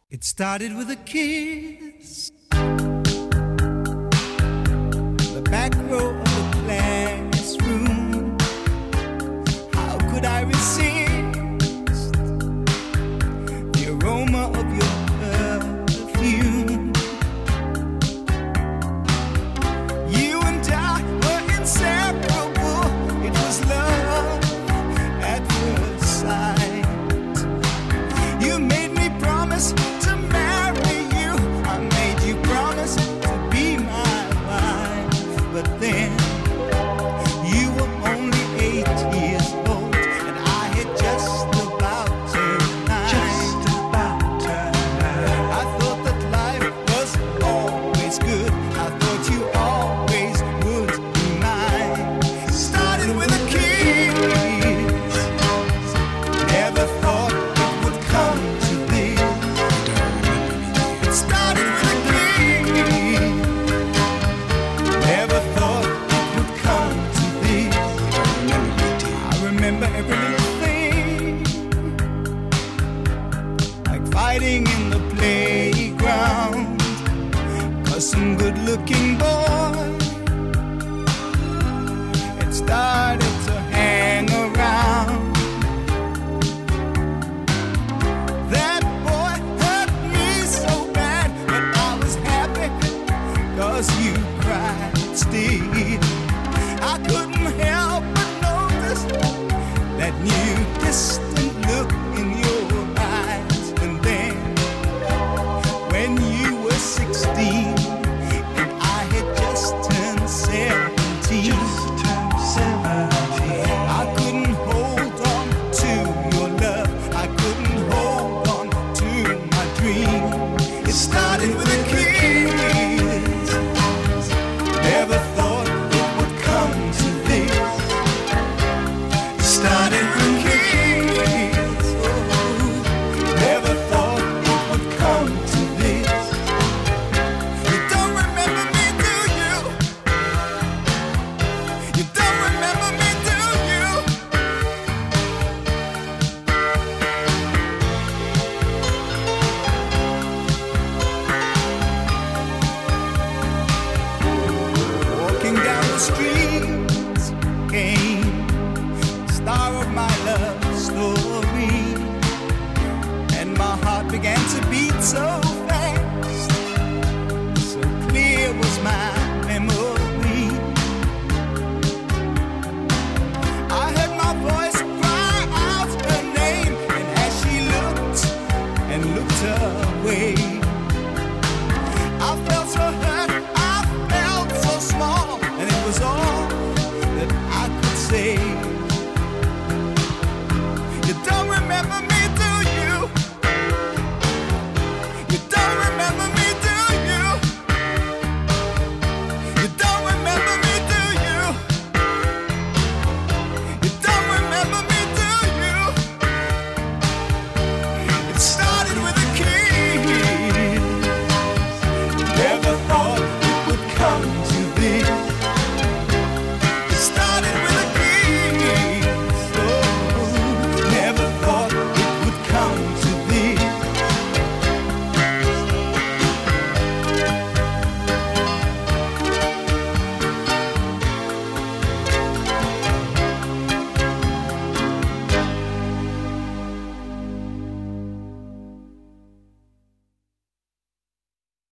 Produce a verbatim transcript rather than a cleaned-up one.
It started with a kiss. The back row of the classroom. How could I resist the aroma of your perfume? You and I were inseparable. It was love at first sight. You made me promise to marry you. I made you promise to be my wife. But then you were only eight years old, and I had just about turned nine. Just about turned nine. I thought that life was always good. I thought you always would be mine. Started with a kiss. Never thought it would come to this. It started with a kiss. Never thought it would come to this. I remember every little thing, like fighting in the playground, 'cause some good-looking boy had started to hang around. That boy hurt me so bad, but I was happy 'cause you cried still. I couldn't help but notice that new distant look in your eyes. And then when you were sixteen and I had just turned seventeen, just turned seventeen, I couldn't hold on to your love. I couldn't hold on to my dream. It started with a kiss. Never thought it would come to this. It started with a kiss. Oh, never thought it would come to this. You don't remember me, do you? You don't remember me, do you? Walking down the streets came the star of my love story, and my heart began to beat so fast, so clear was my memory. I heard my voice cry out her name, and as she looked and looked away,